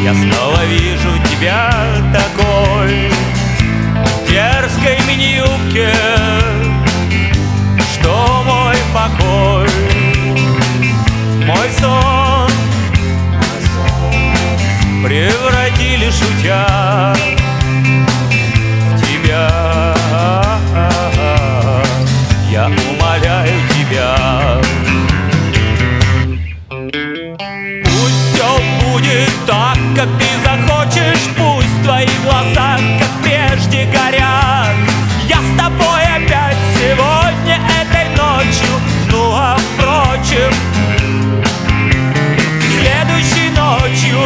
Я снова вижу тебя такой, в дерзкой мини-юбке, что мой покой, мой сон превратили, шутя, в тебя. Я умоляю тебя, пусть все будет так, как ты захочешь, пусть твои глаза, как прежде, горят. Я с тобой опять сегодня, этой ночью, ну а впрочем, следующей ночью,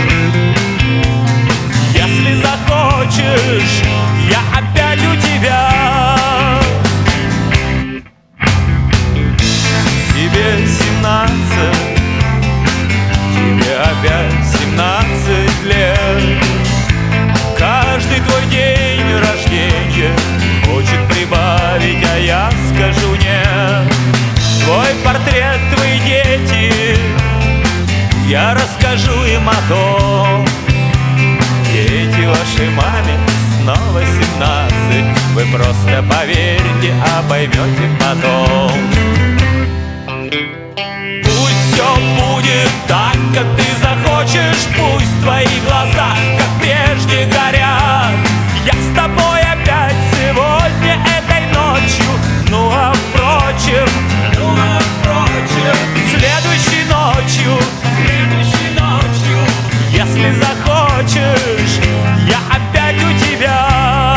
если захочешь, я опять у тебя. Тебе 17, тебе опять 17 лет. Каждый твой день рождения хочет прибавить, а я скажу нет. Твой портрет, твои дети, я расскажу им о том. Дети вашей маме снова 17. Вы просто поверьте, а поймете потом. Пусть все будет так, как ты захочешь, пусть твои глаза, как прежде, горят. Я с тобой опять сегодня, этой ночью, ну а впрочем, следующей ночью, если захочешь, я опять у тебя.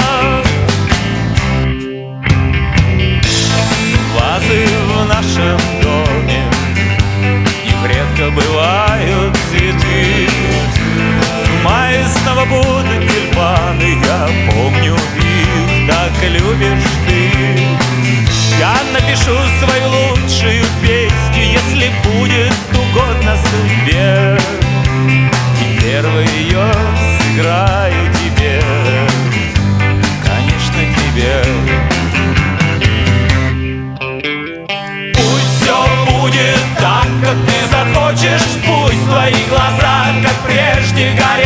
Вазы в нашем доме, их редко бывают цветы. В мае снова будут тюльпаны, я помню их, так любишь ты. Я напишу свою лучшую песню, если будет угодно судьбе, и первый ее сыграю тебе, конечно, тебе. Пусть все будет так, как ты захочешь, пусть твои глаза, как прежде, горят.